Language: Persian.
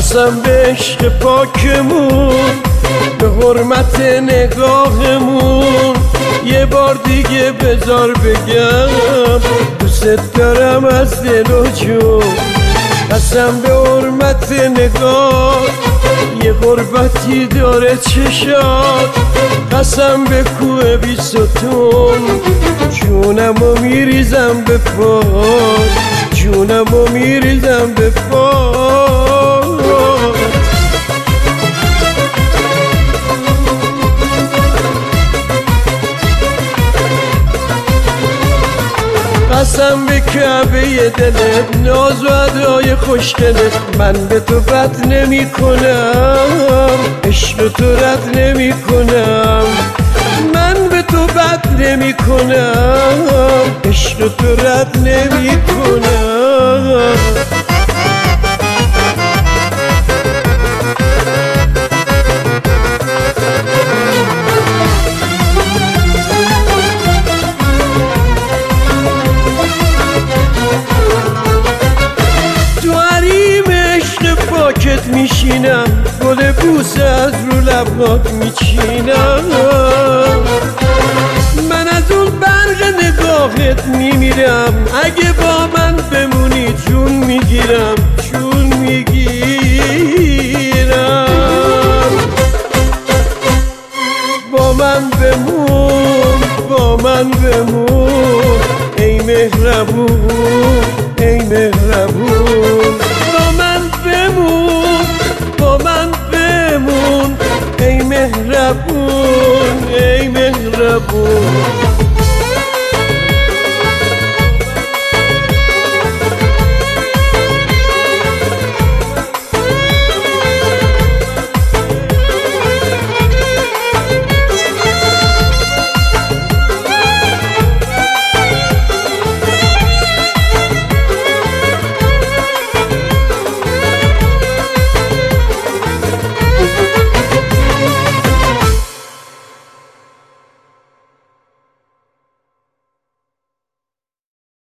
قسم به عشق پاکمون، به حرمت نگاهمون، یه بار دیگه بذار بگم دوست دارم از دل و جون. قسم به حرمت نگاه، یه غربتی داره چشات، قسم به کوه بی ستون، جونمو میریزم به پات، جونمو میریزم به پات. قسم به کعبه دلت، ناز و ادای خوشگلت، من به تو بد نمی کنم، عشق تو رد نمی کنم، من به تو بد نمی کنم، عشق تو رد نمی کنم. میشینم گل بوسه از رو لبات میچینم، من از اون برق نگاهت میمیرم، اگه با من بمونی جون میگیرم، جون میگیرم. با من بمون، با من بمون ای مهربون، ای مهربون. با من بمون، با من بمون ای مهربون، ای مهربون.